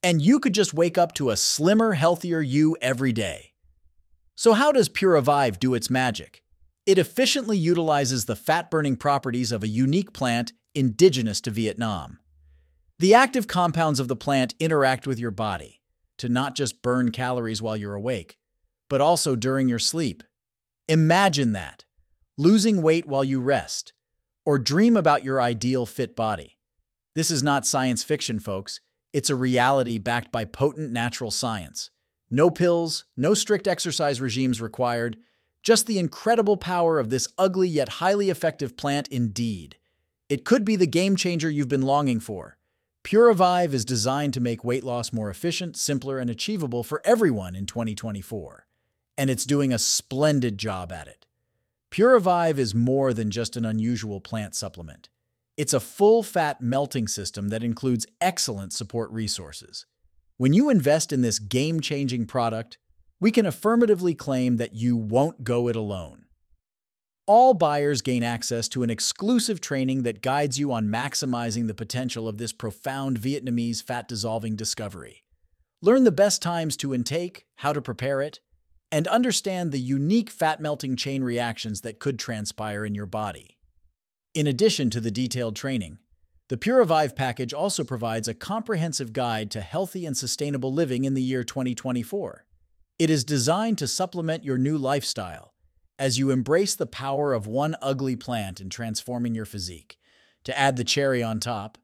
and you could just wake up to a slimmer, healthier you every day. So how does Purivive do its magic? It efficiently utilizes the fat-burning properties of a unique plant indigenous to Vietnam. The active compounds of the plant interact with your body to not just burn calories while you're awake, but also during your sleep. Imagine that, losing weight while you rest, or dream about your ideal fit body. This is not science fiction, folks. It's a reality backed by potent natural science. No pills, no strict exercise regimes required, just the incredible power of this ugly yet highly effective plant indeed. It could be the game changer you've been longing for. Purivive is designed to make weight loss more efficient, simpler, and achievable for everyone in 2024. And it's doing a splendid job at it. Purivive is more than just an unusual plant supplement. It's a full-fat melting system that includes excellent support resources. When you invest in this game-changing product, we can affirmatively claim that you won't go it alone. All buyers gain access to an exclusive training that guides you on maximizing the potential of this profound Vietnamese fat-dissolving discovery. Learn the best times to intake, how to prepare it, and understand the unique fat-melting chain reactions that could transpire in your body. In addition to the detailed training, the Purivive package also provides a comprehensive guide to healthy and sustainable living in the year 2024. It is designed to supplement your new lifestyle as you embrace the power of one ugly plant in transforming your physique. To add the cherry on top,